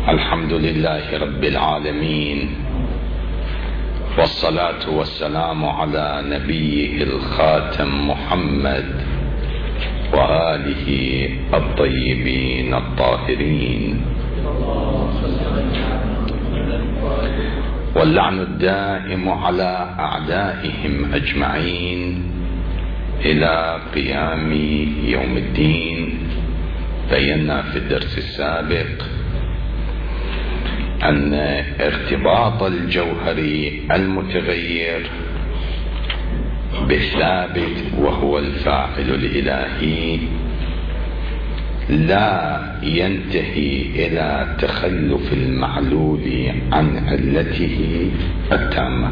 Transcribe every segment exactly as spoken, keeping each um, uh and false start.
الحمد لله رب العالمين، والصلاة والسلام على نبيه الخاتم محمد وآله الطيبين الطاهرين، واللعن الدائم على أعدائهم أجمعين إلى قيام يوم الدين. بينا في الدرس السابق أن ارتباط الجوهري المتغير بالثابت وهو الفاعل الإلهي لا ينتهي إلى تخلف المعلول عن علته التامة.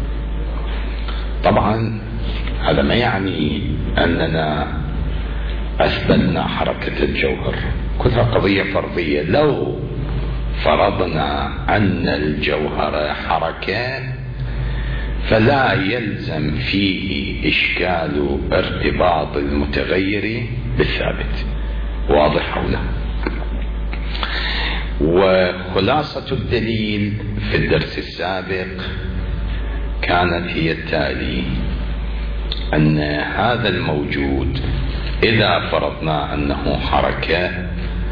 طبعا هذا ما يعني أننا أثبتنا حركة الجوهر، كلها قضية فرضية. لو فرضنا أن الجوهر حركة فلا يلزم فيه إشكال ارتباط المتغير بالثابت. واضح أو لا؟ وخلاصة الدليل في الدرس السابق كانت هي التالي: أن هذا الموجود إذا فرضنا أنه حركة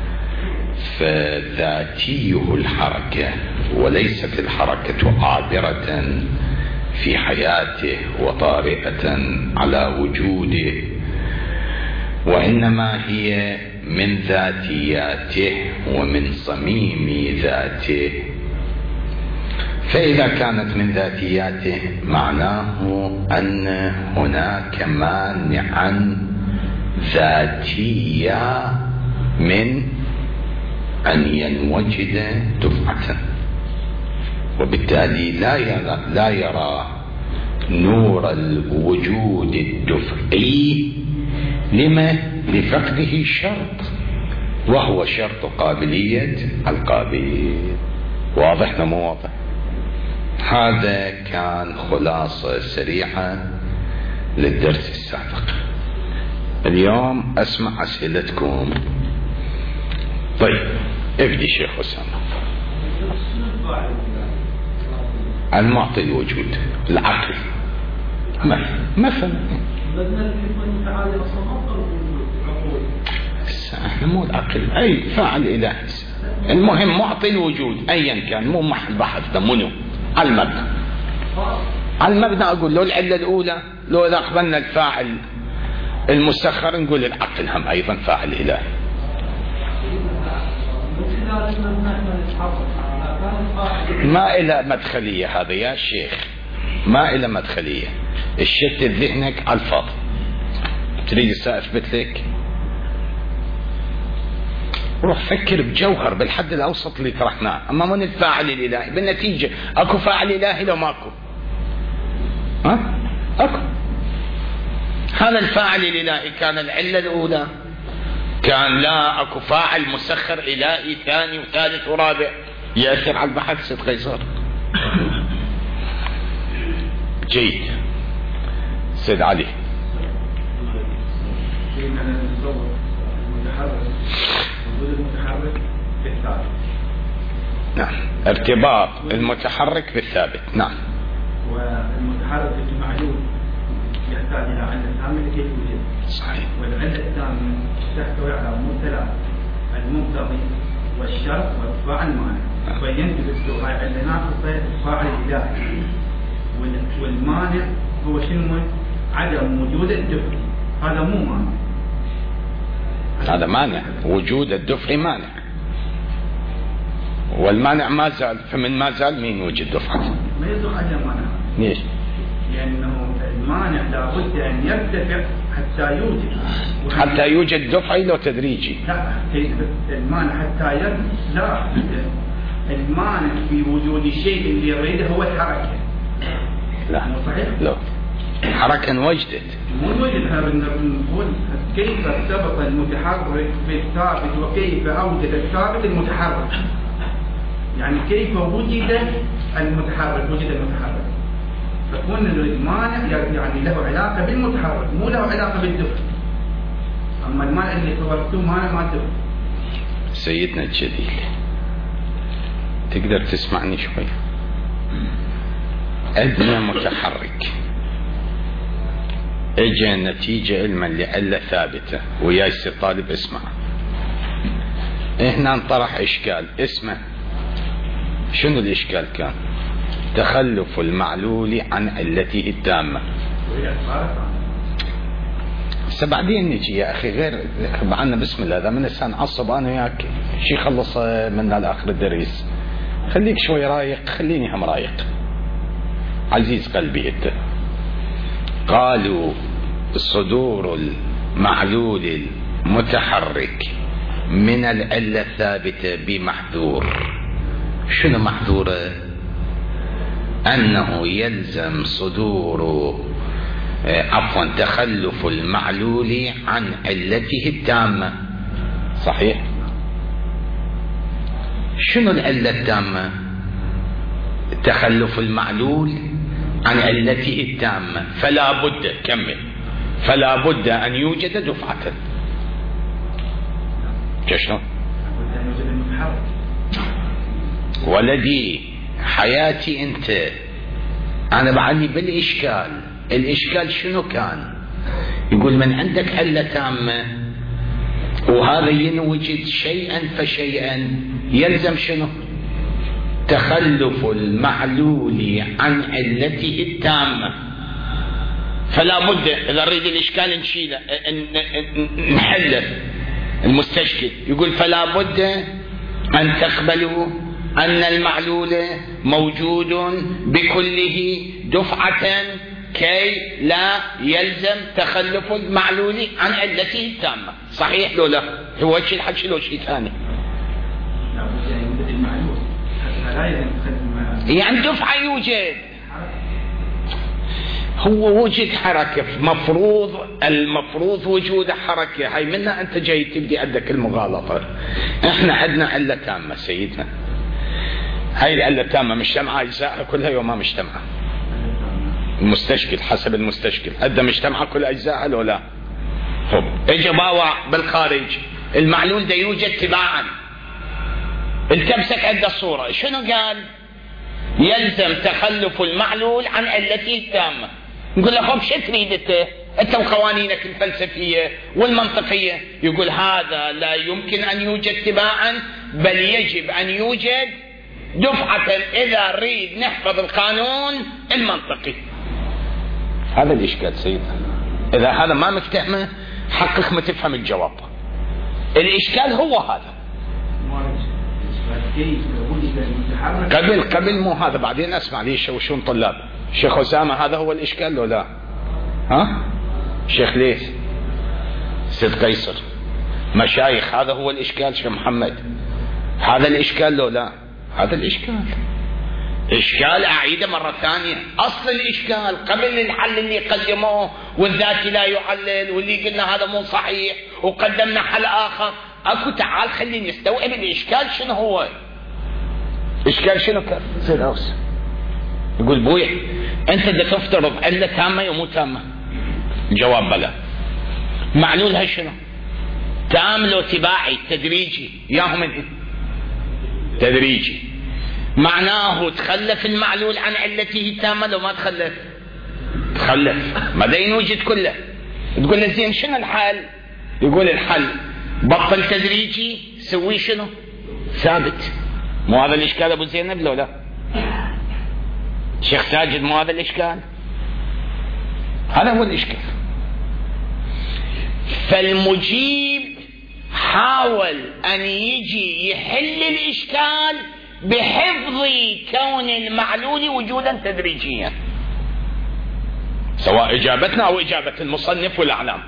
فذاتيه الحركة، وليست الحركة عابرة في حياته وطارئة على وجوده، وإنما هي من ذاتياته ومن صميم ذاته. فإذا كانت من ذاتياته معناه أن هناك مانعا ذاتيا من أن ينوجد دفعة، وبالتالي لا يرى, لا يرى نور الوجود الدفعي. لما؟ لفقده شرط، وهو شرط قابلية القابل. واضح مو واضح؟ هذا كان خلاصة سريعة للدرس السابق. اليوم أسمع أسئلتكم. طيب ابدي شيخ أسامة. المعطي الوجود العقل مثلا. احنا مو العقل، اي فاعل الهي. المهم معطي الوجود ايا كان، مو محل بحث ده منو المبنى. على المبنى اقول له العله الاولى، لو اذا اخذنا الفاعل المسخر نقول العقل هم ايضا فاعل الهي. ما إلى مدخلية هذا يا شيخ، ما إلى مدخلية. الشتت ذهنك على الفاضي. تريد أثبت لك؟ روح فكر بجوهر بالحد الأوسط اللي طرحناه، أما من الفاعل الإلهي. بالنتيجة أكو فاعل إلهي لو ماكو؟ ها؟ أكو. هذا الفاعل الإلهي كان العلة الأولى، كان لا أكو فاعل مسخر إلهي ثاني وثالث ورابع يأثر على البحث. سيد قيصر جيد. سيد علي. نعم، ارتباط المتحرك بالثابت. نعم. والمتحرك المعلول يحتاج إلى علة ثامنة لكي يوجد. صحيح. والعلة الثامنة تحتوي على أمور ثلاث: المقتضي والشرط والفاعل المانع. وينتج السؤال علة ناقصة الفاعل الإلهي، والمانع هو شنو؟ عدم وجود الدفع. هذا مو مانع، هذا مانع. وجود الدفع مانع، والمانع ما زال. فمن ما زال مين وجد دفعة؟ ما يصدق عليه مانع. ليش؟ لأنه المانع لابد أن يرتفع حتى يوجد. حتى يوجد دفعي لو تدريجي. لا، المانع حتى يرتفع. لا، المانع في وجود الشيء اللي يريده هو الحركة. لا مو صحيح؟ لا، حركة وجدت. مو وجد. نقول كيف ارتبط المتحرك بالثابت وكيف أوجد الثابت المتحرك. يعني كيف وجد المتحرك؟ وجد المتحرك فكون المانع يعني له علاقة بالمتحرك، مو له علاقة بالدفع. أما المانع اللي صورتوه مانع ما دفع. سيدنا الجليل تقدر تسمعني شوي؟ أدنى متحرك اجى نتيجة علما لعلة ثابتة ويا يصير طالب اسمع. هنا انطرح اشكال اسمه شنو الاشكال؟ كان تخلف المعلول عن علته التامة. بس بعدين نجي يا اخي غير معنا بسم الله. اذا من الانسان عصب انا وياك شي خلص من الاخر الدريس. خليك شوي رايق، خليني هم رايق عزيز قلبي انت. قالوا صدور المعلول المتحرك من العلة الثابتة بمحذور. شنو محذوره؟ أنه يلزم صدور عفوا تخلف المعلول عن علته التامة. صحيح؟ شنو العلة التامة؟ تخلف المعلول عن علته التامة. فلا بد كمل فلا بد أن يوجد دفعة. شنو؟ ولدي حياتي انت انا بعدني بالاشكال. الاشكال شنو كان؟ يقول من عندك علة تامة وهذا ينوجد شيئا فشيئا يلزم شنو؟ تخلف المعلول عن علته التامة. فلا بد اذا نريد الاشكال نشيله نحله. المستشكل يقول فلا بد ان تقبلوا أن المعلول موجود بكله دفعة كي لا يلزم تخلف المعلول عن علته التامة. صحيح لو لا؟ هو شيء الحكي لو شيء ثاني؟ يعني دفعة يوجد، هو وجد حركة مفروض المفروض وجود حركة. هاي منها أنت جاي تبدي عندك المغالطة. احنا عندنا علة تامة سيدنا. هاي العلة التامة مجتمعة أجزائها كلها يوم ما مجتمعة. المستشكل حسب المستشكل هذا مجتمعة كل أجزائها لو لا؟ طب اجى باوع بالخارج المعلول ده يوجد تباعا. التمسك عند الصورة شنو قال؟ يلزم تخلف المعلول عن علته التامة. نقول له خب شو تريد انت؟ انت وقوانينك الفلسفية والمنطقية. يقول هذا لا يمكن أن يوجد تباعا بل يجب أن يوجد دفعة إذا نريد نحفظ القانون المنطقي. هذا الإشكال سيدنا. إذا هذا ما مفتهمه حقك ما تفهم الجواب. الإشكال هو هذا. قبل قبل مو هذا بعدين أسمع لي شوشون طلاب. شيخ أسامة هذا هو الإشكال لو لا؟ ها؟ شيخ ليث سيد قيصر مشايخ هذا هو الإشكال. شيخ محمد هذا الإشكال لو لا؟ هذا الإشكال. إشكال أعيده مرة ثانية. أصل الإشكال قبل الحل اللي قدموه والذاتي لا يعلل واللي قلنا هذا مو صحيح وقدمنا حل آخر. أكو تعال خليني نستوعب الإشكال شنو هو. إشكال شنو كان؟ سيد أوس يقول بوي أنت بدك تفترض علة تامة ومو تامة. الجواب بلا. معلولها شنو؟ تام لو تباعي تدريجي ياهو من إيه؟ تدريجي. معناه تخلف المعلول عن علته التامة لو ما تخلف؟ تخلف. ما دا ينوجد كله. تقول له زين شنو الحل؟ يقول الحل بطل تدريجي سوي شنو؟ ثابت. مو هذا الإشكال أبو زينب لو لا؟ شيخ ساجد مو هذا الإشكال؟ هذا هو الإشكال. فالمجيب حاول أن يجي يحل الإشكال بحفظ كون المعلول وجودا تدريجيا، سواء إجابتنا أو إجابة المصنف والأعلام.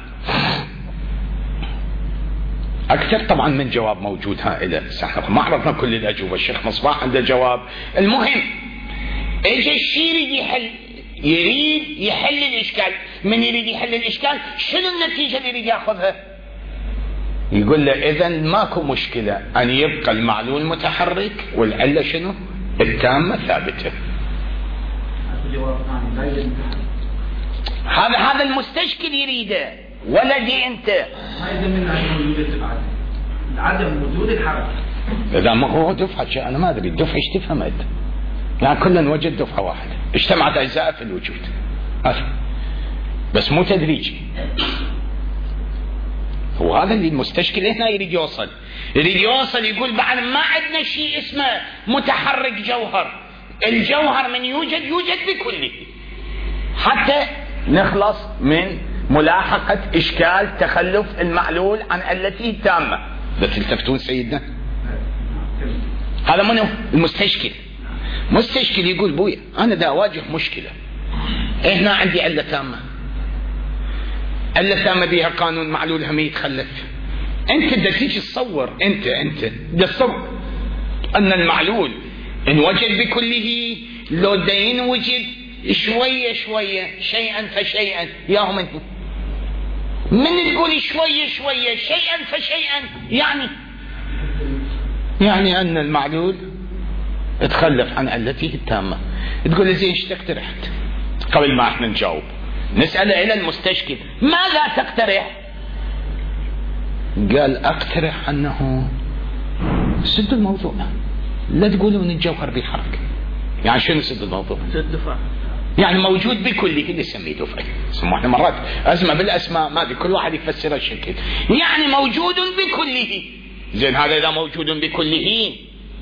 أكثر طبعا من جواب موجود هائلة. ما عرفنا كل الأجوبة. الشيخ مصباح عنده جواب. المهم إجا الشيء يريد يحل يريد يحل الإشكال. من يريد يحل الإشكال شنو النتيجة اللي يريد يأخذها؟ يقول له إذن ماكو مشكلة أن يبقى المعلول متحرك والعلة شنو؟ التامة ثابتة. هذا هذا المستشكل يريده ولدي أنت. هذا من عدم وجود العدم، عدم وجود الحركة. إذا ما هو دفعة، أنا ما أدري الدفعة إيش تفهمت، يعني كلنا وجد دفعة واحدة اجتمعت أجزاء في الوجود هذا، بس مو تدريجي. وهذا اللي المستشكل هنا يريد يوصل، يريد يوصل يقول بعد ما عندنا شيء اسمه متحرك جوهر، الجوهر من يوجد يوجد بكله، حتى نخلص من ملاحقة إشكال تخلف المعلول عن التي التامة. لا تلتفتون سيدنا، هذا منه المستشكل. مستشكل يقول بويا أنا دا أواجه مشكلة، هنا عندي علة تامة، علة تامة بها قانون معلول هم يتخلف. أنت دا تيجي تصور، أنت أنت دا تصور أن المعلول إن وجد بكله لو دين وجد شوية شوية شيئا فشيئا، ياهم أنت من تقول شوية شوية شيئا فشيئا، يعني يعني أن المعلول تخلف عن علته التامة. تقول لي زين ايش تقترحت؟ قبل ما احنا نجاوب نسأله إلى المستشكل ماذا تقترح؟ قال أقترح أنه سد الموضوع، لا تقولوا أن الجوهر بحركة. يعني شنو سد الموضوع؟ سد دفع، يعني موجود بكله، اللي يسميه دفع. سموه احنا مرات أزمة بالأسماء، ما أدري كل واحد يفسرها الشكل، يعني موجود بكله. زين هذا إذا موجود بكله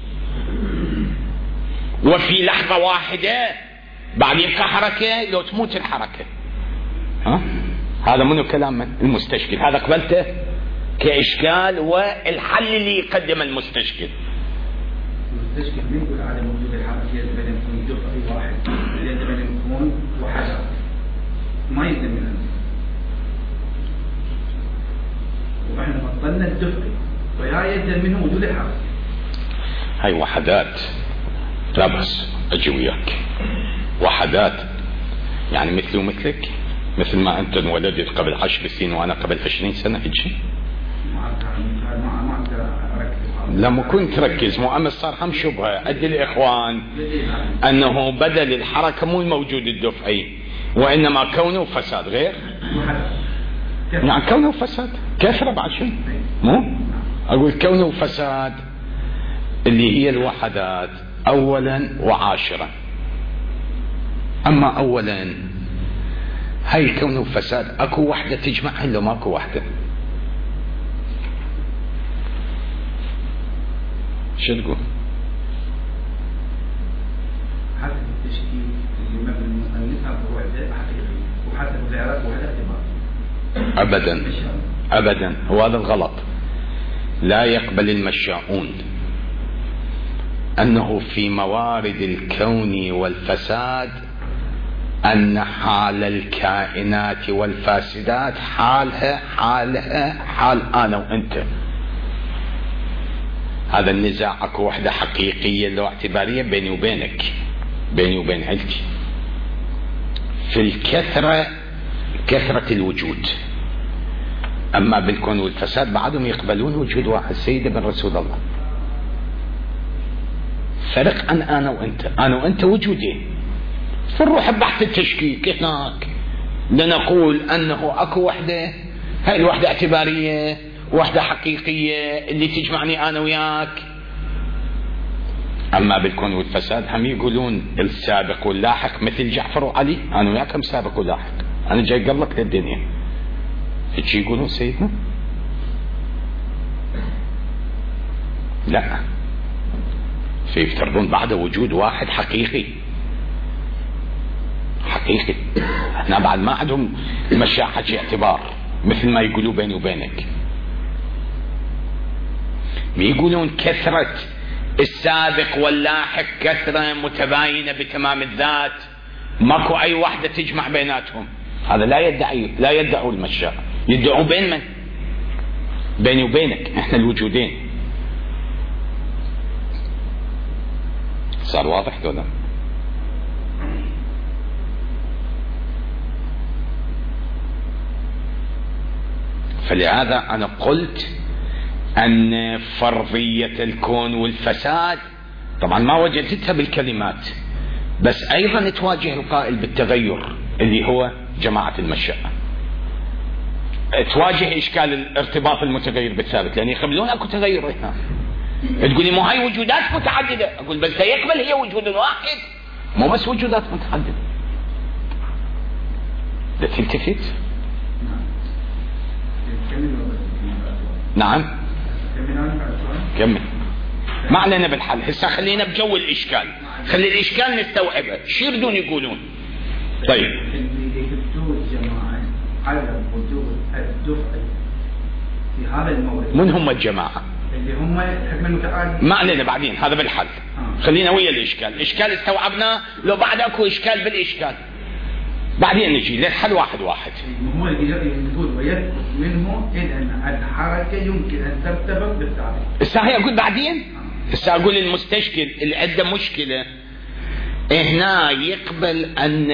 وفي لحظة واحدة بعد يبقى حركة، لو تموت الحركة، ها؟ هذا منه كلام المستشكل، هذا قبلته كإشكال والحل اللي يقدم المستشكل. المستشكل من يقول على موجود الحركة يجب أن يكون دفعي واحد، يجب أن يكون وحدة، ما يلزم منه. وإحنا بطلنا الدفعي ويا يلزم منه وجود الحركة. هاي وحدات، لا بس أجي وياك وحدات، يعني مثلي ومثلك، مثل ما أنت انولدت قبل عشر سنين وأنا قبل عشرين سنة هيك. لا مو كنت ركز، مو أمس صار هم شبهة أدي الإخوان أنه بدل الحركة مو الموجود الدفعي، وإنما كونه فساد غير، يعني كونه فساد كثرة بعد شيء، مو أقول كونه فساد اللي هي الوحدات أولا وعاشرا. أما أولا هاي كونه فساد، أكو وحدة تجمعها لو ماكو وحدة. شو تقول؟ حسب التشكيل اللي مبني المصنفها بوحدة حقيقية، وحسب الإعراب وحدة اعتبار. أبدا أبدا، هو هذا الغلط. لا يقبل المشاؤون أنه في موارد الكون والفساد أن حال الكائنات والفاسدات حالها حالها حال أنا وأنت. هذا النزاع أكو وحدة حقيقية لو اعتبارية بيني وبينك، بيني وبين عيلتي، في الكثرة كثرة الوجود. أما بالكون والفساد بعدهم يقبلون وجود واحد سيد بن رسول الله. فرق عن أنا وأنت، أنا وأنت وجودين. فنروح بحث التشكيك هناك لنقول أنه أكو وحدة، هاي الوحدة اعتبارية، وحدة حقيقية اللي تجمعني أنا وياك. أما بالكون والفساد هم يقولون السابق واللاحق، مثل جعفر وعلي، أنا وياك هم سابق ولاحق، أنا جاي قبلك للدنيا، هيك يقولون سيدنا؟ لا، فيفترضون بعد وجود واحد حقيقي حقيقي. احنا بعد ما عندهم مشاحة اعتبار مثل ما يقولوا بيني وبينك. يقولون كثرة السابق واللاحق كثرة متباينة بتمام الذات، ماكو أي واحدة تجمع بيناتهم. هذا لا يدعي، لا يدعوا المشاة، يدعوا بين من؟ بيني وبينك احنا الوجودين. صار واضح دولا؟ فلهذا أنا قلت أن فرضية الكون والفساد طبعا ما وجدتها بالكلمات، بس أيضا تواجه القائل بالتغير اللي هو جماعة المشاء، تواجه إشكال الارتباط المتغير بالثابت، لأن يقبلون أكو تغير هنا. تقول لي مو هاي وجودات متعددة، أقول بس يقبل هي وجود واحد مو بس وجودات متعددة. لا تلتفت. نعم كمل، ما علينا بالحل هسه، خلينا بجو الإشكال، خلي الإشكال نستوعبه، شو يردون يقولون؟ طيب اللي يثبتون الجماعة على وجود الدفع في هذا المورد، من هم الجماعة؟ اللي هم الحكم المتعادل. ما علينا بعدين هذا بالحل. آه. خلينا ويا الإشكال، الإشكال استوعبناه، لو بعد أكو إشكال بالإشكال بعدين نجي للحل واحد واحد. هو اللي يقول ويثبت منه إن الحركة يمكن أن ترتبط بالثابت. هسه هي أقول بعدين، هسه أقول المستشكل اللي عنده مشكلة هنا يقبل أن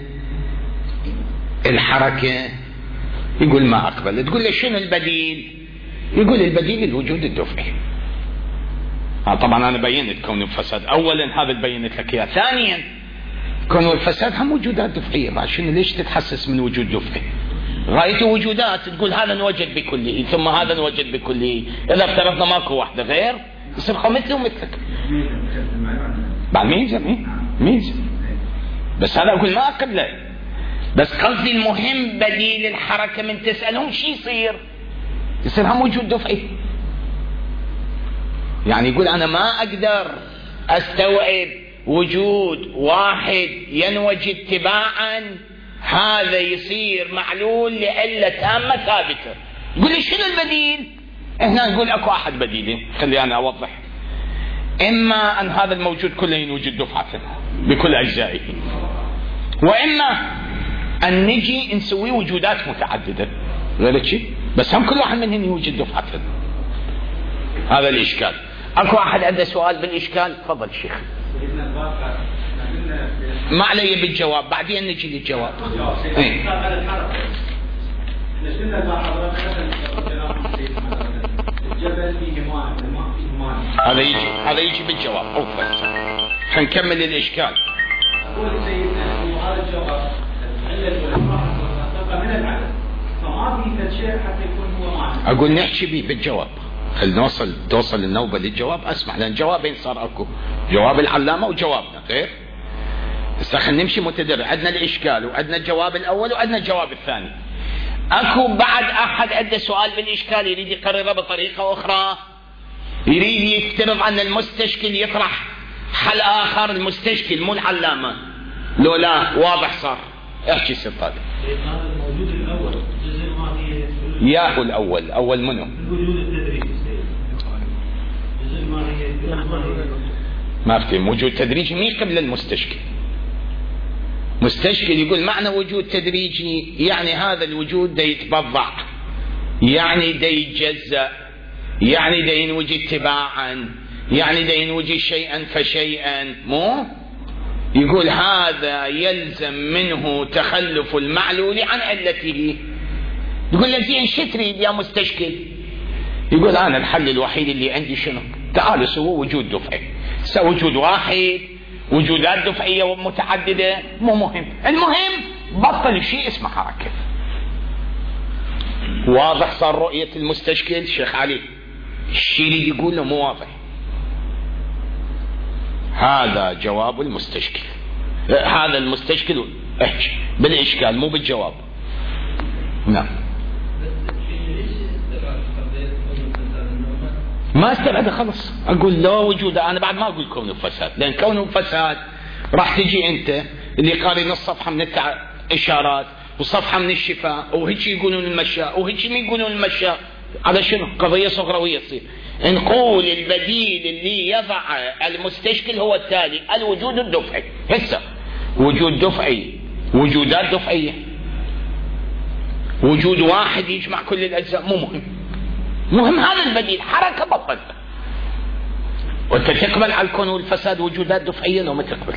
الحركة، يقول ما أقبل، تقول له شنو البديل؟ يقول البديل الوجود الدفعي. آه طبعا أنا بينت كون الفساد، أولا هذا بينت لك إياه، ثانيا كون الفساد هم وجودات دفعية، بعد شنو ليش تتحسس من وجود دفعي؟ غايته وجودات، تقول هذا نوجد بكله ثم هذا نوجد بكله، إذا افترضنا ماكو واحدة غير يصير مثله ومثلك. بعد ميزة ميزة، بس هذا أقول ما أقبله، بس قصدي المهم بديل الحركة من تسألهم شي يصير؟ يصير هم وجود دفعي. يعني يقول أنا ما أقدر أستوعب وجود واحد ينوج اتباعا، هذا يصير معلول لعلة تامة ثابتة. يقول لي شنو البديل؟ هنا نقول أكو أحد بديلين، خلي أنا أوضح. إما أن هذا الموجود كله ينوجد دفعة بكل أجزائه، وإما أن نجي نسوي وجودات متعددة غير شيء، بس هم كل واحد منهم يوجد دفعة. هذا الإشكال. أكو أحد عنده سؤال بالإشكال؟ تفضل شيخ. ما علي بالجواب، بعدين نجي للجواب. ايه. هذا يجي هذا يجي بالجواب. أوفر. فنكمل الإشكال. هذا الجواب من العدد، فما في شيء حتى يكون هو معنى. أقول نحكي به بالجواب، خل نوصل توصل النوبة للجواب. أسمع، لأن جوابين صار أكو، جواب العلامة وجوابنا غير. هسه خلينا نمشي متدرج، عندنا الإشكال وعندنا الجواب الأول وعندنا الجواب الثاني. أكو بعد أحد عنده سؤال بالإشكال يريد يقرره بطريقة أخرى، يريد يفترض أن المستشكل يطرح حل آخر، المستشكل مو العلامة. لو لا واضح صار، احكي سلطان. هذا الموجود الأول الجزء الماضي ياهو الأول، أول منه؟ الوجود التدريجي. الجزء الماضي ما افتهم وجود تدريجي مين قبل المستشكل. مستشكل يقول معنى وجود تدريجي يعني هذا الوجود دا يتبضع، يعني دا يتجزأ، يعني دا ينوجد تباعا، يعني دا ينوجد شيئا فشيئا. مو يقول هذا يلزم منه تخلف المعلول عن علته. يقول له زين شو تريد يا مستشكل؟ يقول أنا الحل الوحيد اللي عندي شنو؟ تعالوا سووا وجود دفعي. سووا وجود واحد، وجودات دفعية ومتعددة مو مهم، المهم بطل شيء اسمه حركة. واضح صار رؤية المستشكل شيخ علي؟ الشيء اللي يقول له مو واضح. هذا جواب المستشكل، هذا المستشكل احكي بالإشكال مو بالجواب. نعم. ما استبعد خلص، اقول لا وجود، انا بعد ما اقول كون الفساد، لان كون الفساد راح تجي انت اللي قاري نص صفحه من الاشارات وصفحه من الشفاء وهيك يقولون المشاء وهيك مين يقولون المشاء، على شنو؟ قضيه صغرويه تصير. نقول البديل اللي يضع المستشكل هو التالي: الوجود الدفعي. هسه وجود دفعي، وجودات دفعيه، وجود واحد يجمع كل الاجزاء مو مهم، مهم هذا البديل حركه بطل. وانت تقبل على الكون والفساد وجودات دفعيه لو ما تقبل؟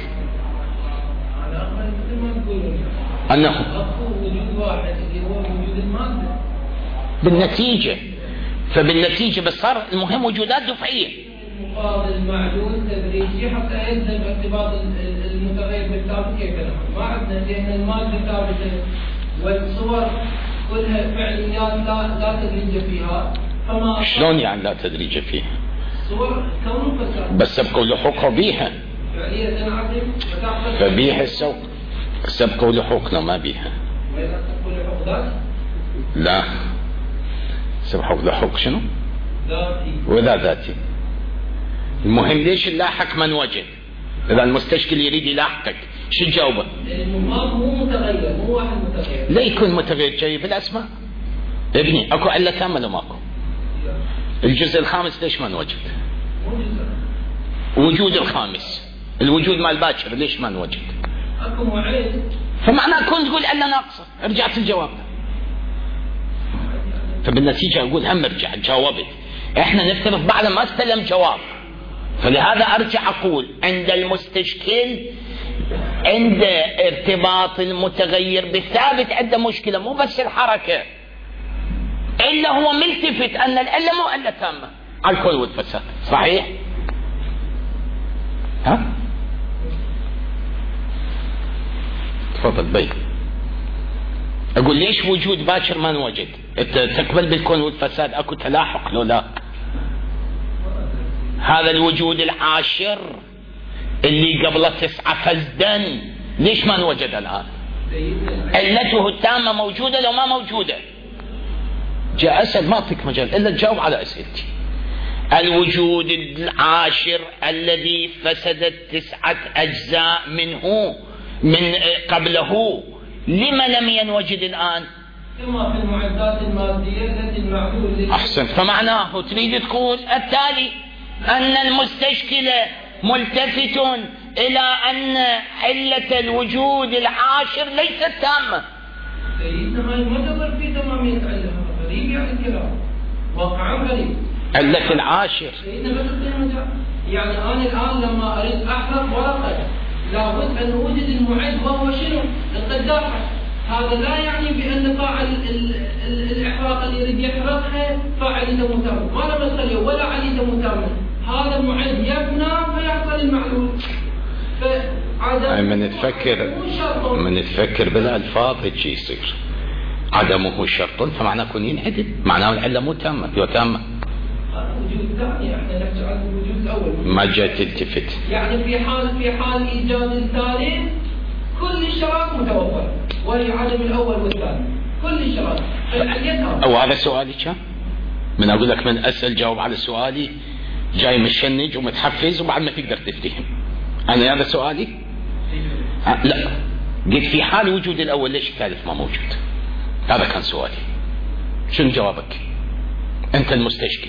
انه وجود واحد اللي هو وجود الماده بالنتيجه، فبالنتيجه بس صار المهم وجودات دفعيه. المقابل معلول تدريجي حتى يلزم ارتباط المتغير بالثابت كيف ما عندنا، لان الماده ثابته والصور كلها فعليات لا لا تدريج فيها. فما شلون يعني لا تدريج فيها؟ صور كون فساد بس سبق ولحوق بيها فعليا تنعقد وتعقد فبيها السوق سبق ولحوق لو ما بيها وإذا تقول لحوق ذات لا سبق ولحوق شنو ذاتي وذا ذاتي. المهم ليش اللاحق من وجد؟ إذا المستشكل يريد يلاحقك شو تجاوبه؟ المضاف مو متغير مو واحد متغير لا يكون متغير جاي بالأسماء ابني أكو علة تامة لو ماكو؟ الجزء الخامس ليش ما نوجد؟ وجود الخامس الوجود مال باكر ليش ما نوجد؟ اكو معيد فمعناه كنت تقول علة ناقصة رجعت الجواب. فبالنتيجة أقول هم ارجع جاوبت. احنا نفترض بعد ما استلم جواب، فلهذا ارجع اقول عند المستشكل عند ارتباط المتغير بالثابت عنده مشكلة، مو بس الحركة، إلا هو ملتفت أن العلة مو علة تامة على الكل والفساد. صحيح؟ ها؟ تفضل بي. أقول ليش وجود باكر ما نوجد؟ تقبل بالكون والفساد أكو تلاحق لو لا؟ هذا الوجود العاشر اللي قبل تسعة فزدا ليش ما نوجد الآن؟ علته التامة موجودة لو ما موجودة؟ جاء أسأل ما أعطيك مجال إلا تجاوب على أسئلتي. الوجود العاشر الذي فسدت تسعة أجزاء منه من قبله لما لم ينوجد الآن؟ كما في المعدات المادية التي المعلول. أحسن. فمعناه تريد تقول التالي أن المستشكل ملتفت إلى أن علة الوجود العاشر ليست تامة. سيدنا ما تظهر في تمامية علة، غريب يعني الكلام، واقعا غريب. علة العاشر سيدنا ما تظهر يعني أنا الآن لما أريد أحرق ورقة لابد أن أوجد المعد وهو شنو؟ القداحة. هذا لا يعني بأن فاعل الإحراق اللي يريد يحرقها فاعل متامل، ما له مسألة ولا عليه متامل. هذا المعد يبنى فيحصل المعلول. أي من تفكر من تفكر بالألفاظ هيك يصير عدمه شرط فمعناه يكون ينعدم، معناه العلة مو تامة هي تامة. الوجود الثاني احنا نحكي عن الوجود الأول ما جاء تلتفت. يعني في حال في حال إيجاد الثالث كل الشرائط متوفرة، وهي عدم الأول والثاني كل الشرائط. أو هذا سؤالي كان من أقول لك من أسأل جاوب على سؤالي جاي مشنج ومتحفز وبعد ما تقدر تفتهم. أنا هذا سؤالي؟ لا قلت في حال وجود الأول ليش الثالث ما موجود؟ هذا كان سؤالي. شنو جوابك؟ أنت المستشكل.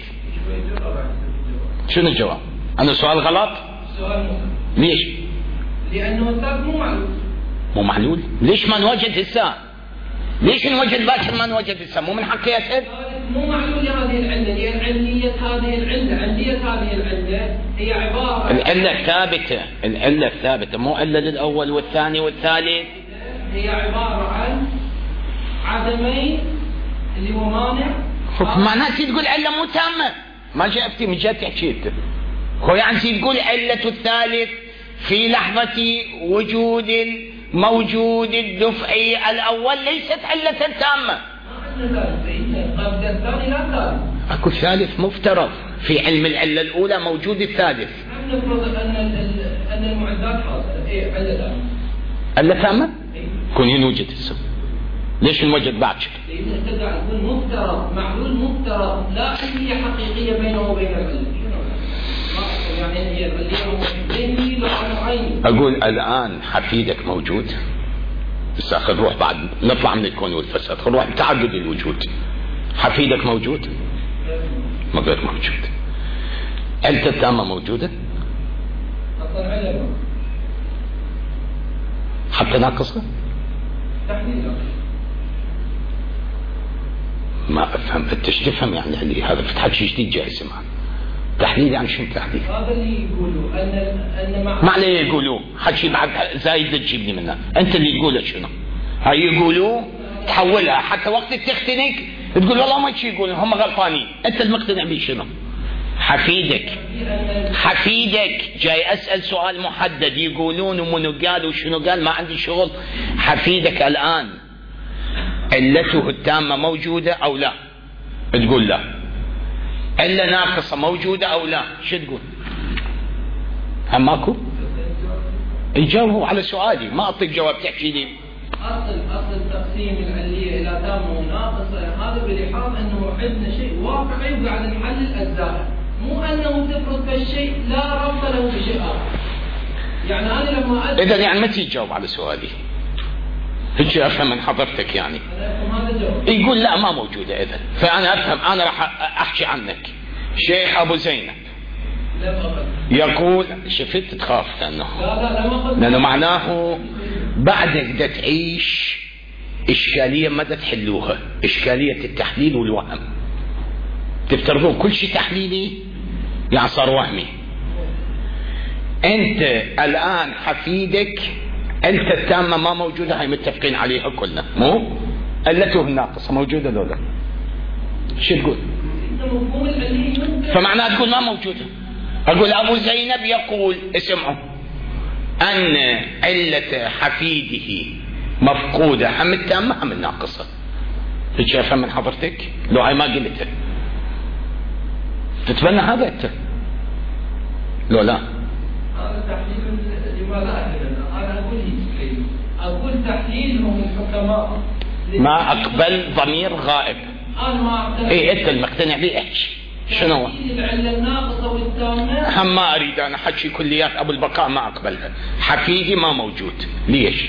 شنو الجواب؟ أنا سؤال غلط؟ سؤال مهم. ليش؟ لأنه الثالث مو معلول. مو معلول؟ ليش ما نوجد هسه؟ ليش نوجد باكر ما نوجد هسه؟ مو من حقي أسأل؟ مو معلول لهذه العلة، لأن علية هذه العلة علية هذه العلة هي عبارة العلة ثابتة، العلة ثابتة مو علة للأول والثاني والثالث. هي عبارة عن عدمين اللي هو مانع. معناته تقول علة مو تامة. ما جاء من جهة تحكي انت. هو يعني تقول علة الثالث في لحظة وجود موجود الدفعي الأول ليست علة تامة. أكو ثالث مفترض في علم العلة الأولى موجود الثالث. نفرض أن أن المعدات حاصلة إيه علة تامة. علة تامة؟ كون ينوجد السم. ليش نوجد باكر؟ لأن أنت قاعد تقول مفترض، معلول مفترض، لا هي حقيقية بينه وبين العلة. يعني هي العلة عيني. أقول الآن حفيدك موجود. بس خل نروح بعد نطلع من الكون والفساد، خل نروح بتعدد الوجود. حفيدك موجود؟ ما غير موجود. علة التامة موجودة؟ أصلا علة حتى ناقصة؟ تحديدا ما أفهم. أنت ايش تفهم يعني اللي هذا فتح شيء جديد جاي سمع. تحديد يعني شنو تحديد؟ هذا اللي يقولوا أن أن مع ما عليه يقولوا حكي بعد زايد تجيب لي منها. أنت اللي تقوله شنو؟ هاي يقولوا تحولها حتى وقت تختنك تقول والله ما شيء يقولون هم غلطانين. أنت المقتنع به شنو؟ حفيدك حفيدك جاي أسأل سؤال محدد يقولون ومنو قال وشنو قال ما عندي شغل. حفيدك الآن علته التامة موجودة أو لا؟ تقول لا. علة ناقصة موجودة أو لا؟ شو تقول؟ هم ماكو؟ يجاوبوا على سؤالي، ما أعطيك جواب تحكي لي. أصل أصل تقسيم العلية إلى تامة وناقصة هذا بلحاظ أنه عندنا شيء واقعي وقاعد نحلل أجزاء، مو أنه تفرض كالشيء لا ربط له بشيء آخر. يعني أنا لما أدري إذا يعني ما تجاوب على سؤالي، هيك أفهم من حضرتك يعني. يقول لا ما موجودة. إذا فأنا أفهم، أنا راح أحكي عنك. شيخ أبو زينب يقول، شفت تخاف لأنه لأنه معناه بعدك دا تعيش إشكالية ما دا تحلوها، إشكالية التحليل والوهم. تفترضون كل شيء تحليلي يعني صار وهمي. أنت الآن حفيدك علته التامة ما موجودة، هاي متفقين عليها كلنا، مو؟ علته الناقصة موجودة لو لا؟ شو تقول؟ فمعناه تقول ما موجودة. أقول أبو زينب يقول، اسمعوا، أن علة حفيده مفقودة هم التامة هم الناقصة. هيك أفهم من حضرتك؟ لو هاي ما قلتها تتبنى هذا أنت لو لا؟ هذا تحليل لماذا أحلل؟ أنا أقول هيك، أقول تحليلهم الحكماء ما أقبل ضمير غائب. أنا ما أقبل. إيه أنت المقتنع لي احكي شنو؟ العلة الناقصة والتامة. هم ما أريد أنا حكي كليات أبو البقاء ما أقبلها. حفيدي ما موجود، ليش؟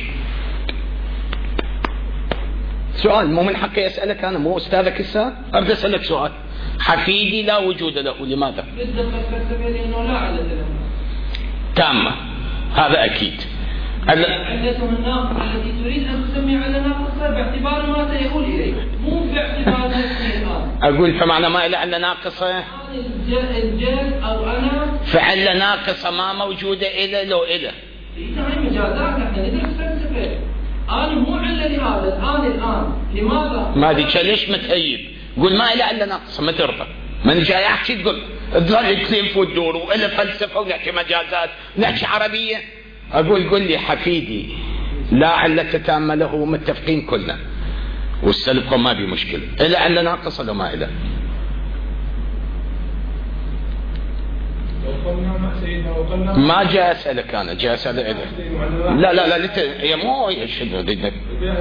سؤال مو من حقي أسألك، أنا مو أستاذك هسه، أريد أسألك سؤال. حفيدي لا وجود له، لماذا؟ لأنه لا علة له تامة، هذا أكيد. علتهم الناقصة التي تريد أن تسمي علة ناقصة باعتبار ما سيقول إليه، مو باعتبار نفسه الآن. أقول فمعنى ما إلى علة ناقصة؟ الجهل أو أنا فعلة ناقصة ما موجودة إلى لو إلى. هاي مجازات، نحن ندرس فلسفة. أنا مو علة لهذا الآن الآن، لماذا؟ ما أدري ليش متهيب، قول ما إلى علة ناقصة ما ترضى. من جاي أحكي تقول تظل تلف وتدور وإلى فلسفة ونحكي مجازات ونحكي عربية. أقول قل لي حفيدي لا علة تامة له، متفقين كلنا والسلف ما بي مشكلة، إلا علة ناقصة لو ما إلى. ما جاء أسألك أنا، جاء أسألك لا لا لا لت... يا مو شنو بدك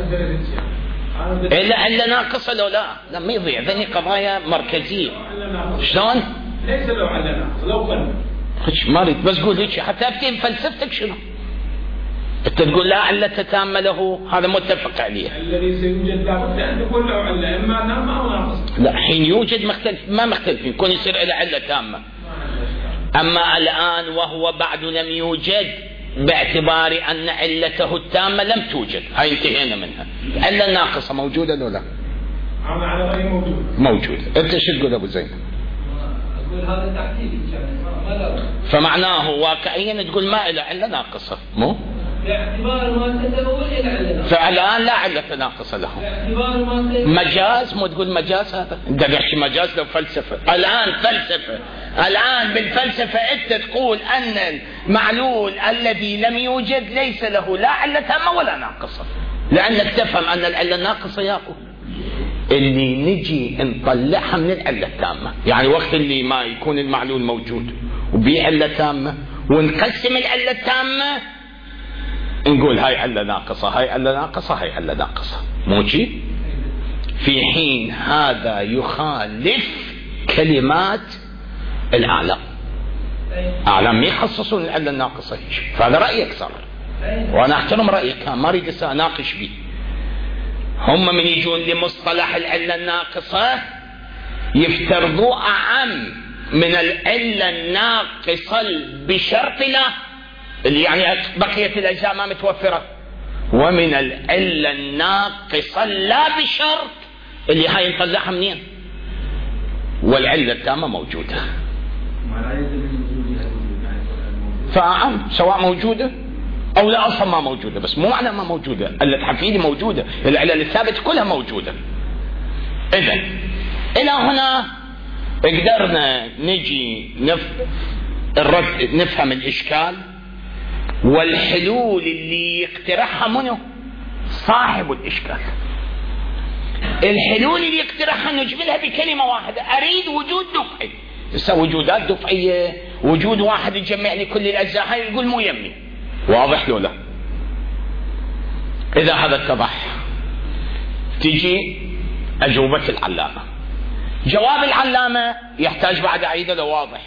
إلا علة ناقصة لو لا لا ما يضيع. ذني قضايا مركزية. شلون؟ ليس لو علة ناقصة لو قلنا ما اريد بس قول هيك حتى ابتين فلسفتك شنو؟ انت تقول لا علة تامة له، هذا متفق عليه. الذي سيوجد لابد ان تكون له علة، اما ناقصة او ناقصة. لا حين يوجد مختلف، ما مختلفين، يكون يصير له علة تامة. اما الان وهو بعد لم يوجد باعتبار ان علته التامة لم توجد، هاي انتهينا منها. علة ناقصة موجودة لو لا؟ انا على رأيي موجودة. موجودة. انت شو تقول ابو زين؟ أقول هذا تحليل ما لا. فمعناه واقعيا تقول ما إلى علة ناقصة، مو؟ باعتبار ما تدور إلى علة. فالآن لا علة ناقصة له. باعتبار ما مجاز، مو تقول مجاز هذا؟ انت بحكي مجاز لو فلسفة. الآن فلسفة، الآن بالفلسفة انت تقول أن المعلول الذي لم يوجد ليس له لا علة تامة ولا ناقصة، لأنك تفهم أن العلة الناقصة ياكو اللي نجي نطلعها من العلة التامة. يعني وقت اللي ما يكون المعلول موجود وبيه علة تامة ونقسم العلة التامة نقول هاي علة ناقصة، هاي علة ناقصة، هاي علة ناقصة، مو شي؟ في حين هذا يخالف كلمات الأعلام. أعلام يخصصون العلة الناقصة هيك، فهذا رأيك صار، وأنا أحترم رأيك ما أريد أناقش به. هم من يجون لمصطلح العلة الناقصة يفترضوا أعم من العلة الناقصة بشرط لا، اللي يعني بقية الأجزاء ما متوفرة، ومن العلة الناقصة لا بشرط اللي هاي نطلعها منين؟ والعلة التامة موجودة. فأعم سواء موجودة أو لا أصلا ما موجودة، بس مو معنى ما موجودة، العلة حفيدي موجودة، العلل الثابتة كلها موجودة. إذن إلى هنا قدرنا نجي نف... الرد... نفهم الإشكال والحلول اللي يقترحها منه صاحب الإشكال. الحلول اللي يقترحها نجملها بكلمة واحدة، أريد وجود دفعي. هسه وجودات دفعية، وجود واحد يجمع لي كل الأجزاء هاي يقول مو يمي. واضح لو لا؟ إذا هذا اتضح تجي أجوبة العلامة. جواب العلامة يحتاج بعد أعيده لو واضح.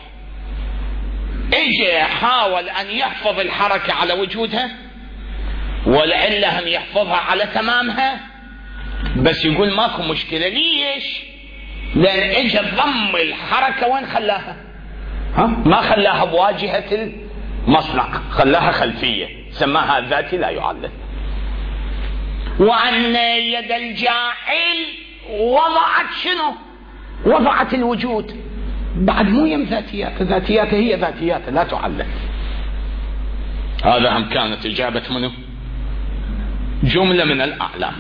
اجى حاول أن يحفظ الحركة على وجودها والعلة هم يحفظها على تمامها، بس يقول ماكو مشكلة. ليش؟ لأن اجى ضم الحركة وين خلاها؟ ها؟ ما خلاها بواجهة المصنع، خلاها خلفية، سماها الذاتي لا يعلل. وعن يد الجاعل وضعت شنو؟ وضعت الوجود. بعد مو يم ذاتيات، ذاتيات هي ذاتيات لا تعلل. هذا هم كانت إجابة منه جملة من الأعلام.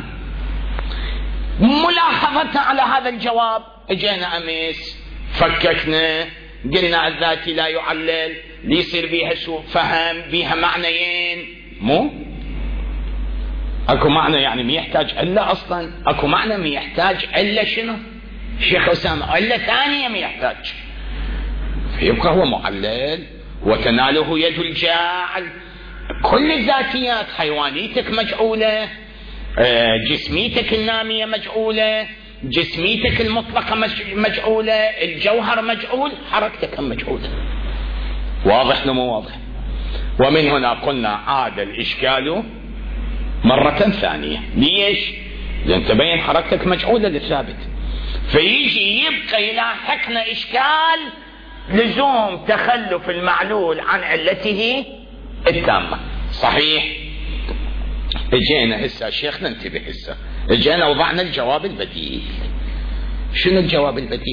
ملاحظة على هذا الجواب اجينا أمس فككنا قلنا الذاتي لا يعلل ليصير بيها سوء فهم، بيها معنيين. مو اكو معنى يعني ما يحتاج علة اصلا، اكو معنى ما يحتاج علة شنو؟ شيخ أسامة علة ثانية ما يحتاج، فيبقى هو معلل وتناله يد الجاعل. كل الذاتيات، حيوانيتك مجعولة، جسميتك النامية مجعولة، جسميتك المطلقة مجعولة، الجوهر مجعول، حركتك مجعولة. واضح لمو واضح؟ ومن هنا قلنا عاد الإشكال مرة ثانية. ليش؟ لأن تبين حركتك مجعولة للثابت، فيجي يبقى يلاحقنا إشكال لزوم تخلف المعلول عن علته التامة. صحيح؟ اجينا هسه شيخنا انتبه هسه، اجينا وضعنا الجواب البديل. شنو الجواب البديل؟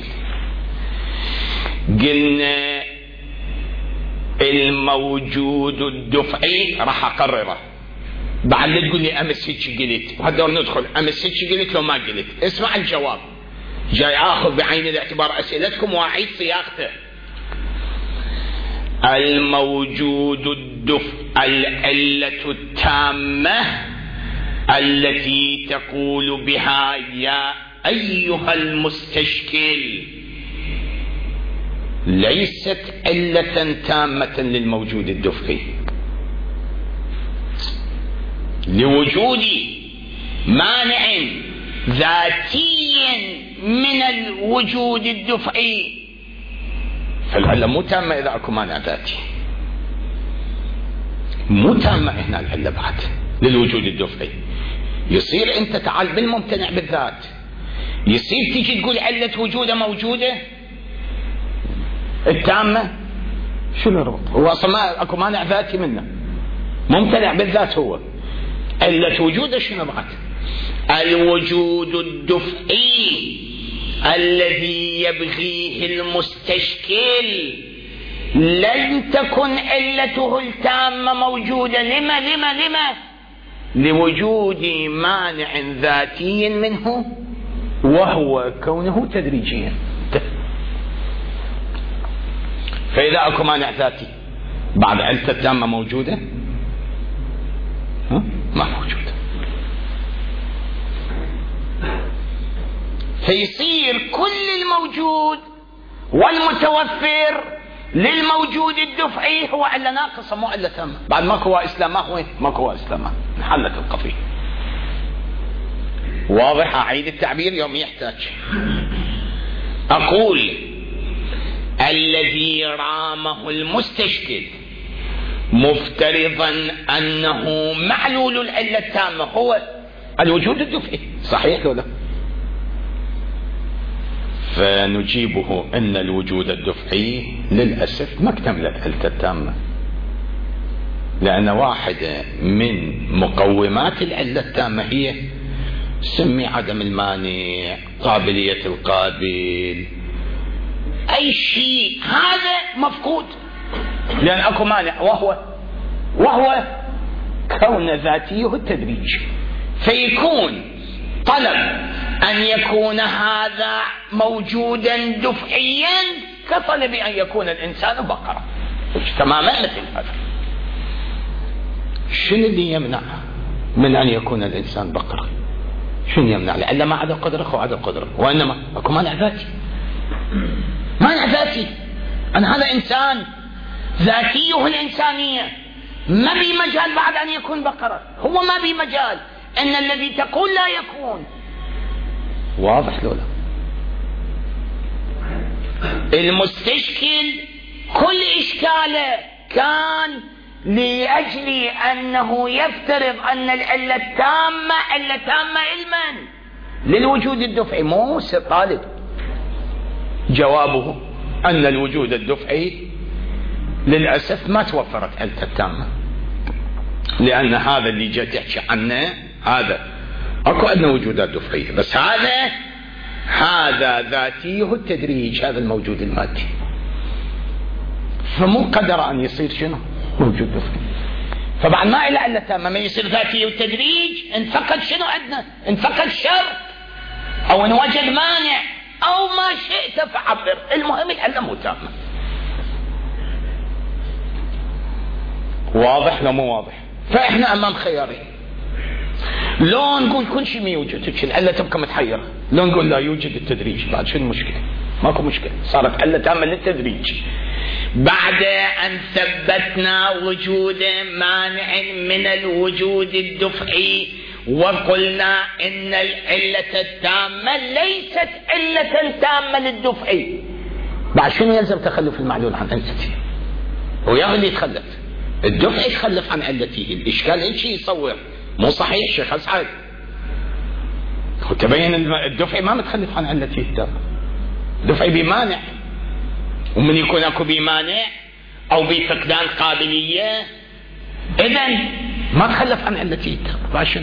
قلنا الموجود الدفعي راح اقرره. بعد لا تقول لي امس هيك قلت، وهدور ندخل امس هيك قلت لو ما قلت. اسمع الجواب، جاي اخذ بعين الاعتبار اسئلتكم واعيد صياغته. الموجود الدفع العلة التامة التي تقول بها يا أيها المستشكل ليست علة تامة للموجود الدفعي، لوجود مانع ذاتي من الوجود الدفعي، فالعلة مو تامة إذا أكو مانع ذاتي، مو تامة هنا العلة بعد للوجود الدفعي. يصير أنت تعال بالممتنع بالذات، يصير تيجي تقول علة وجوده موجودة التامة. شنو الربط؟ هو أصلا ما أكو مانع ذاتي منه، ممتنع بالذات هو. علة وجوده شنو بعد؟ الوجود الدفعي الذي يبغيه المستشكل لن تكن علته التامة موجودة. لما لما لما لوجود مانع ذاتي منه وهو كونه تدريجيا. فإذا أكو مانع ذاتي بعد علته التامة موجودة؟ ها؟ ما موجودة. فيصير كل الموجود والمتوفر للموجود الدفعي هو علة ناقصة مو علة تامة. بعد ماكو اسلام، ماكو ماكو اسلام، انحلت القضية. واضح؟ اعيد التعبير يوم يحتاج. اقول الذي رامه المستشكل مفترضا انه معلول العلة التامة هو الوجود الدفعي. صحيح ولا؟ فنجيبه ان الوجود الدفعي للأسف ما اكتملت علته التامة، لأن واحدة من مقومات العلة التامة هي سمي عدم المانع، قابلية القابل، أي شيء هذا مفقود لأن أكو مانع، وهو وهو كون ذاتيه التدريج. فيكون طلب أن يكون هذا موجودا دفعيا كطلب أن يكون الإنسان بقرة، تماما مثل هذا. شنو اللي يمنع من أن يكون الإنسان بقرة؟ شنو يمنع؟ لألا ما عدا قدرة أو عدا قدرة، وإنما أكو مانع ذاتي. مانع ذاتي، أنا هذا إنسان ذاتيه الإنسانية، ما بي مجال بعد أن يكون بقرة، هو ما بي مجال أن الذي تقول لا يكون. واضح لولا المستشكل كل إشكاله كان لأجل أنه يفترض أن العلة التامة علة تامة علما للوجود الدفعي. مو طالب جوابه أن الوجود الدفعي للأسف ما توفرت علة التامة، لأن هذا اللي جاء تحكي عنه هذا أكو عندنا وجودات دفعية، بس هذا هذا ذاتيه التدريج، هذا الموجود المادي، فمو قدر أن يصير شنو موجود دفعي. فبعد ما إلى علة تامة ما يصير ذاتيه والتدريج، انفقد شنو عندنا؟ انفقد شرط أو ان وجد مانع أو ما شئت فعبر، المهم العلة مو تامة. واضح لو مو واضح؟ فإحنا أمام خيارين، لو نقول كل شيء ما يوجد العلة تبقى متحيرة، لو نقول لا يوجد التدريج، بعد شنو المشكلة؟ ماكو مشكلة، صارت علة تامة للتدريج بعد أن ثبتنا وجود مانع من الوجود الدفعي، وقلنا إن العلة التامة ليست علة تامة للدفعي. بعد شنو يلزم تخلف المعلول عن علته؟ وياه اللي يتخلف الدفع يتخلف عن علته. الإشكال إيش يصور؟ مو صحيح شيخ أسعد، وتبين الدفع ما متخلف عن علته التامة، الدفع بمانع، ومن يكون اكو بمانع او بفقدان قابلية اذن ما تخلف عن علته التامة. فشنو؟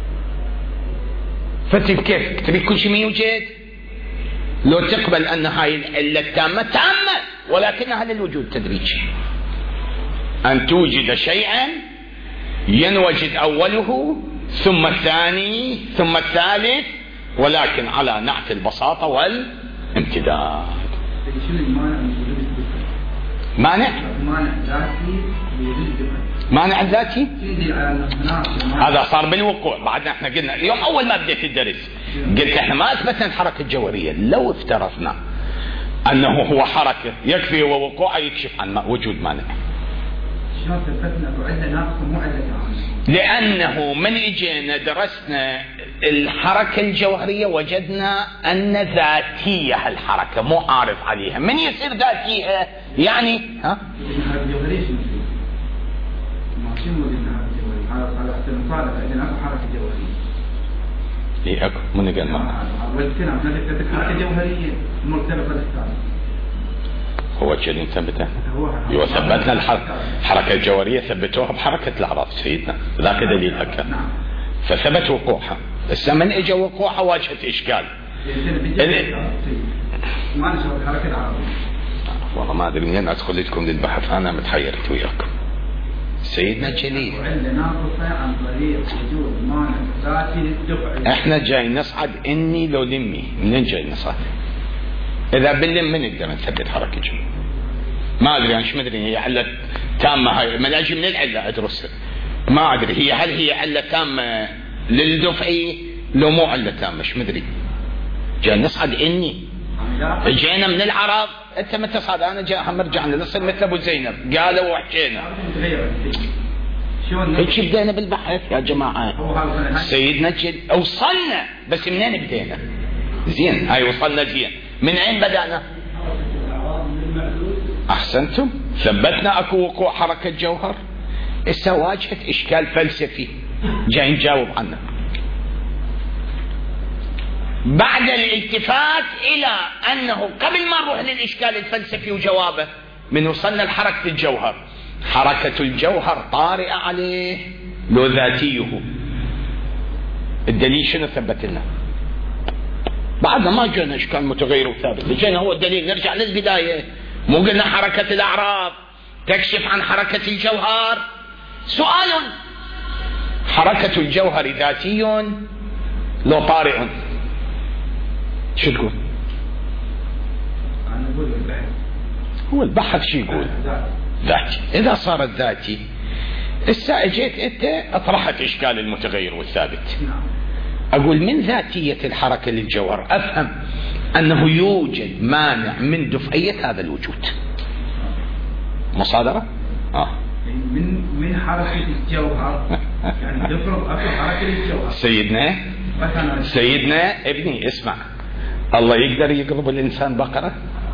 فتب كيف تبي كل شيء ما يوجد؟ لو تقبل ان هاي العلة التامة تامة ولكنها للوجود تدريجي، ان توجد شيئا ينوجد اوله ثم الثاني ثم الثالث، ولكن على نعت البساطة والامتداد. مانع مانع ذاتي مانع ذاتي هذا صار بالوقوع. بعدنا احنا قلنا اليوم اول ما بديت الدرس قلت احنا ما اثبتنا الحركة الجوهرية، لو افترضنا انه هو حركة يكفي ووقوعه يكشف عن وجود مانع. شلون ثبتنا بعدة ناقصة مو عدة عامة؟ لأنه من إجينا درسنا الحركة الجوهرية وجدنا أن ذاتية الحركة مو عارف عليها. من يصير ذاتية يعني ها؟ الحركة الجوهرية شنو؟ ما شنو الحركة الجوهرية؟ على حسب المصادفة إذا أكو حركة جوهرية. إيه أكو من قال ما؟ والكلام هذه الحركة الجوهرية مرتبطة بالثاني. هو اللي ثبته وثبتنا الحركة الحركة الجوهرية ثبتوها بحركة الأعراض سيدنا، ذاك دليل أكثر، فثبت وقوعها. بس من اجى وقوعها واجهت إشكال. ما نشوف حركة الأعراض والله ما أدري منين أدخل لكم للبحث، أنا متحيرت وياكم. سيدنا الجليل احنا جاي نصعد اني لو لمي، منين جاي نصعد؟ إذا باللم من نقدر نثبت حركة جميع. ما أدري أنا شو مدري هي علة تامة هاي من أجي من العلة أدرسها، ما أدري هي هل هي علة تامة للدفعي لو مو علة تامة شو مدري. جاي نصعد إني جينا من العرب، أنت متى صعد؟ أنا جاي هم رجعنا نصير مثل أبو زينب قالوا وحكينا هيك بدينا بالبحث يا جماعة. سيدنا جد وصلنا، بس منين بدينا؟ زين هاي وصلنا زين. من أين بدأنا؟ أحسنتم، ثبتنا أكو وقوع حركة جوهر. إسا واجهت إشكال فلسفي جاي نجاوب عنه بعد الالتفات إلى أنه قبل ما نروح للإشكال الفلسفي وجوابه من وصلنا لحركة الجوهر. حركة الجوهر طارئة عليه لو ذاتيه. الدليل شنو ثبت لنا؟ بعدنا ما جينا إشكال متغير وثابت، جينا هو الدليل. نرجع للبداية، مو قلنا حركة الأعراض تكشف عن حركة الجوهر؟ سؤال، حركة الجوهر ذاتي لو طارئ؟ شو تقول؟ أنا أقول البحث. هو البحث شو يقول؟ ذاتي. إذا صارت ذاتي، الساعة جيت أنت أطرحت إشكال المتغير والثابت. أقول من ذاتية الحركة للجوهر أفهم أنه يوجد مانع من دفعية هذا الوجود. مصادرة؟ آه. من من حركة الجوهر يعني تفرض أكو حركة للجوهر. سيدنا سيدنا ابني اسمع، الله يقدر يقرب الإنسان بقرة؟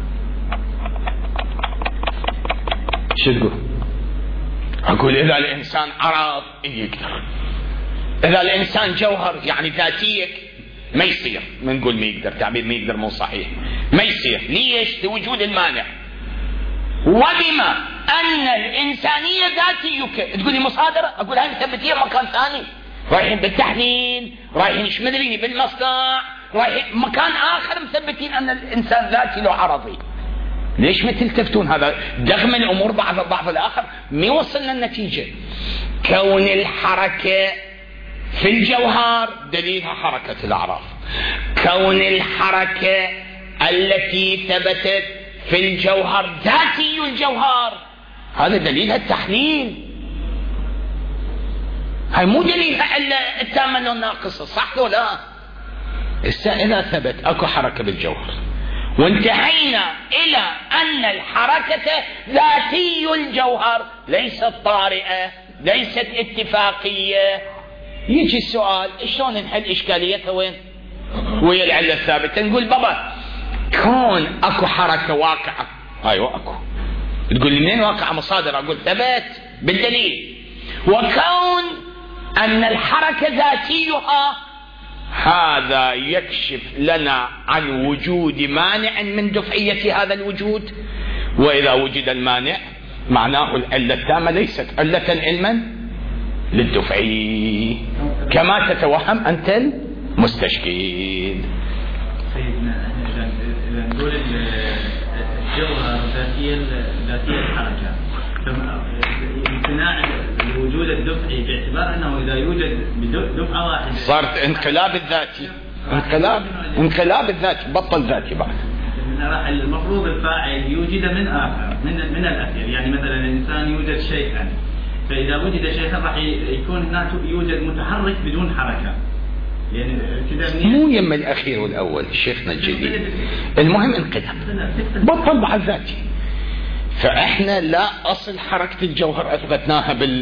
شو تقول؟ أقول إذا الإنسان عرض يقدر، إذا الإنسان جوهر يعني ذاتية ما يصير. من نقول ما يقدر، تعبير ما يقدر مو صحيح، ما يصير. ليش؟ لوجود المانع. وبما أن الإنسانية ذاتية تقول لي مصادرة، أقول هاي مثبتية مكان ثاني، رايحين بالتحليل، رايحين ايش مدريني بالمصنع، رايحين مكان آخر مثبتين أن الإنسان ذاتي له عرضي. ليش ما تلتفتون؟ هذا دغم الأمور بعض الضعف الآخر ما يوصلنا النتيجة. كون الحركة في الجوهر دليلها حركة الأعراف، كون الحركة التي ثبتت في الجوهر ذاتي الجوهر هذا دليلها التحليل، هاي مو دليلها إلا التامة والناقصة. صح ولا؟ إذا ثبت أكو حركة بالجوهر وانتهينا إلى أن الحركة ذاتي الجوهر ليست طارئة ليست اتفاقية، يجي السؤال شلون نحل إشكاليتها؟ وين؟ وهي العلة الثابتة. نقول بابا كون أكو حركة واقعة، أيوة أكو. تقول لي منين واقعة؟ مصادر. أقول ثبت بالدليل. وكون أن الحركة ذاتيها هذا يكشف لنا عن وجود مانع من دفعية هذا الوجود، وإذا وجد المانع معناه العلة التامة ليست علة علما للدفعي كما تتوهم أنت المستشكل. سيدنا إذا نقول الجوهر ذاتية ذاتية الحركة، امتناع الوجود الدفعي باعتبار أنه إذا يوجد دفعة واحدة صارت انقلاب الذاتي، انقلاب انقلاب الذاتي، بطل ذاتي بعد. راح المفروض الفاعل يوجد من آخر من من الأخير، يعني مثلا الإنسان يوجد شيئا، فإذا وجد شيئا راح يكون هناك يوجد متحرك بدون حركة، يعني كذا مو يم الأخير والأول شيخنا الجديد. المهم انقلاب بطل بعد ذاتي. فإحنا لا أصل حركة الجوهر أثبتناها بال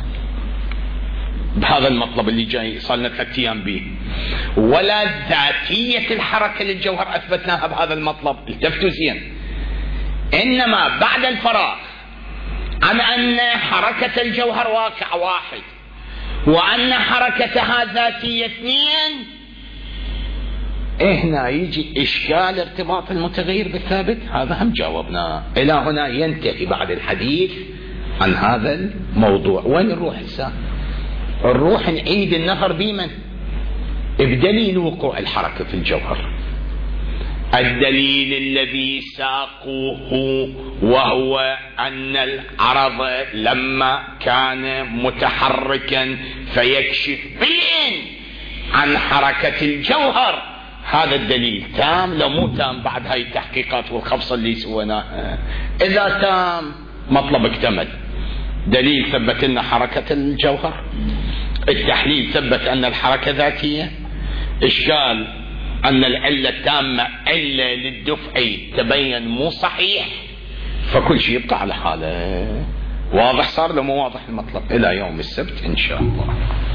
بهذا المطلب اللي جاي صار لنا ثلاث أيام به، ولا ذاتية الحركة للجوهر أثبتناها بهذا المطلب. التفتوا زين. إنما بعد الفراغ عن أن حركة الجوهر واقع واحد وأن حركتها ذاتية اثنين، هنا يجي إشكال ارتباط المتغير بالثابت. هذا هم جاوبنا. إلى هنا ينتهي بعد الحديث عن هذا الموضوع. وين نروح هسه؟ نروح نعيد النظر بمن؟ بدليل وقوع الحركة في الجوهر. الدليل الذي ساقوه وهو أن العرض لما كان متحركا فيكشف بالإن عن حركة الجوهر، هذا الدليل تام لو مو تام بعد هاي التحقيقات والخفصة اللي سويناها؟ إذا تام مطلب اكتمل. دليل ثبت لنا حركة الجوهر، التحليل ثبت أن الحركة ذاتية، إشكال أن العلة التامة علة للدفع تبين مو صحيح، فكل شيء يبقى على حاله. واضح صار لو مو واضح المطلب؟ إلى يوم السبت إن شاء الله.